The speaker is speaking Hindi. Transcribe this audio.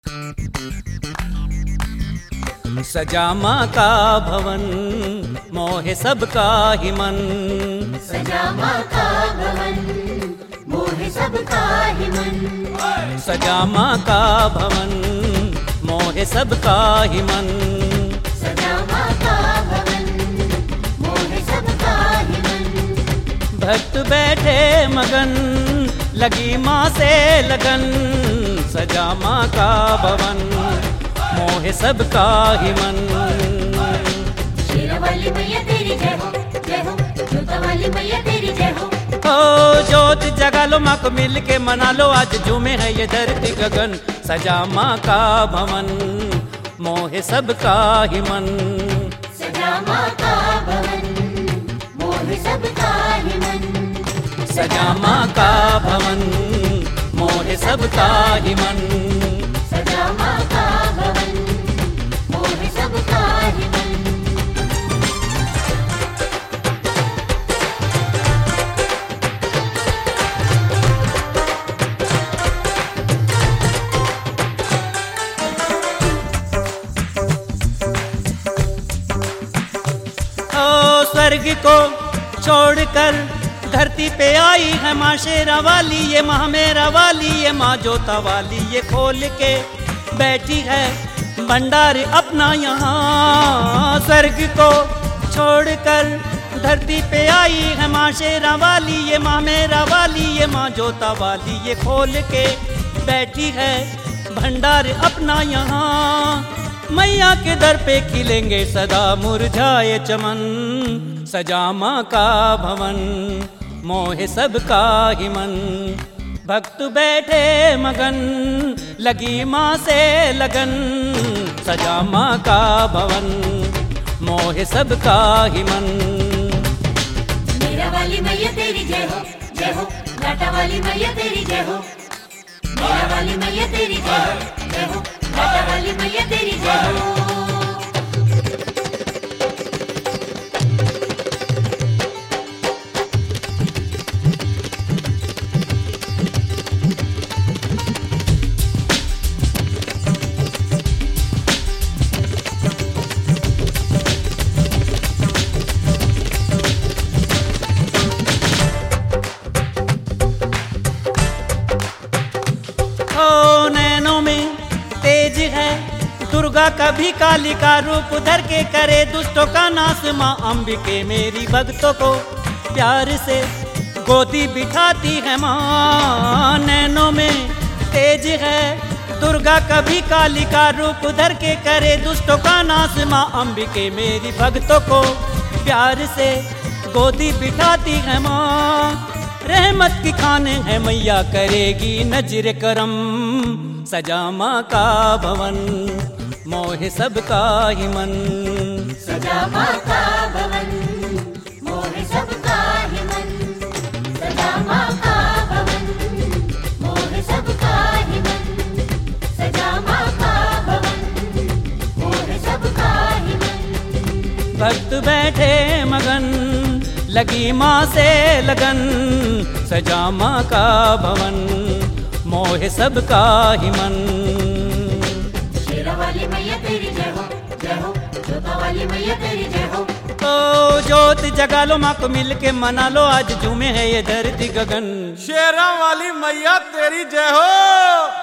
सजा माँ का भवन मोहे सबका ही मन। सजा माँ का भवन मोहे सबका ही मन। सजा माँ का भवन मोहे सबका ही मन। सजा माँ का भवन मोहे सबका ही मन। भक्त बैठे मगन लगी माँ से लगन। सजा माँ का भवन मोहे सबका ही मन। शेरा वाली मैया तेरी जय हो, जय हो। जोता वाली मैया तेरी जय हो। ओ जोत जगा लो माँ को मिल के मना लो, आज झूमे है ये धरती गगन। सजा माँ का भवन मोहे सबका ही मन। सजा माँ का भवन मोहे सबका ही मन। सजा माँ का भवन मोहे सबका ही मन। सजा माँ का भवन मोहे सबका ही मन। स्वर्ग को छोड़कर धरती पे आई है माँ शेरा वाली। ये माँ मेरा वाली, ये माँ जोता वाली। ये खोल के बैठी है भंडार अपना यहाँ। स्वर्ग को छोड़कर धरती पे आई है माँ शेरा वाली। ये माँ मेरा वाली, ये माँ जोता वाली। ये खोल के बैठी है भंडार अपना यहाँ। मैया के दर पे खिलेंगे सदा मुरझाए चमन। सजा माँ का भवन मोहे सबका ही मन। भक्त बैठे मगन लगी माँ से लगन। सजा माँ का भवन मोहे सबका ही मन। मेरा वाली मैया तेरी जय हो, जय हो। लाटा वाली मैया तेरी जय हो। मेरा वाली मैया तेरी जय हो, जय हो। लाटा वाली मैया तेरी जय हो। नैनों में तेज है दुर्गा, कभी काली का रूप धर के करे दुष्टों का नाश। माँ अंबिके मेरी भक्तों को प्यार से गोदी बिठाती है माँ। नैनों में तेज है दुर्गा, कभी काली का रूप धर के करे दुष्टों का नाश। माँ अंबिके मेरी भक्तों को प्यार से गोदी बिठाती है माँ। रहमत की खाने है मैया करेगी नजर करम। सजा माँ का भवन मोहे सबका ही मन। सजा माँ का भवन मोहे सबका ही मन। सजा माँ का भवन मोहे सबका ही मन। सजा माँ का भवन मोहे सबका ही मन। भक्त बैठे मगन लगी माँ से लगन। सजा माँ का भवन मोहे सबका ही मन। शेरा वाली मैया तेरी जय हो, जय हो। जोता वाली मैया तेरी जय हो। ओ जोत जगा लो माँ को मिल के मना लो, आज झूमे है ये धरती गगन। शेरा वाली मैया तेरी जय हो।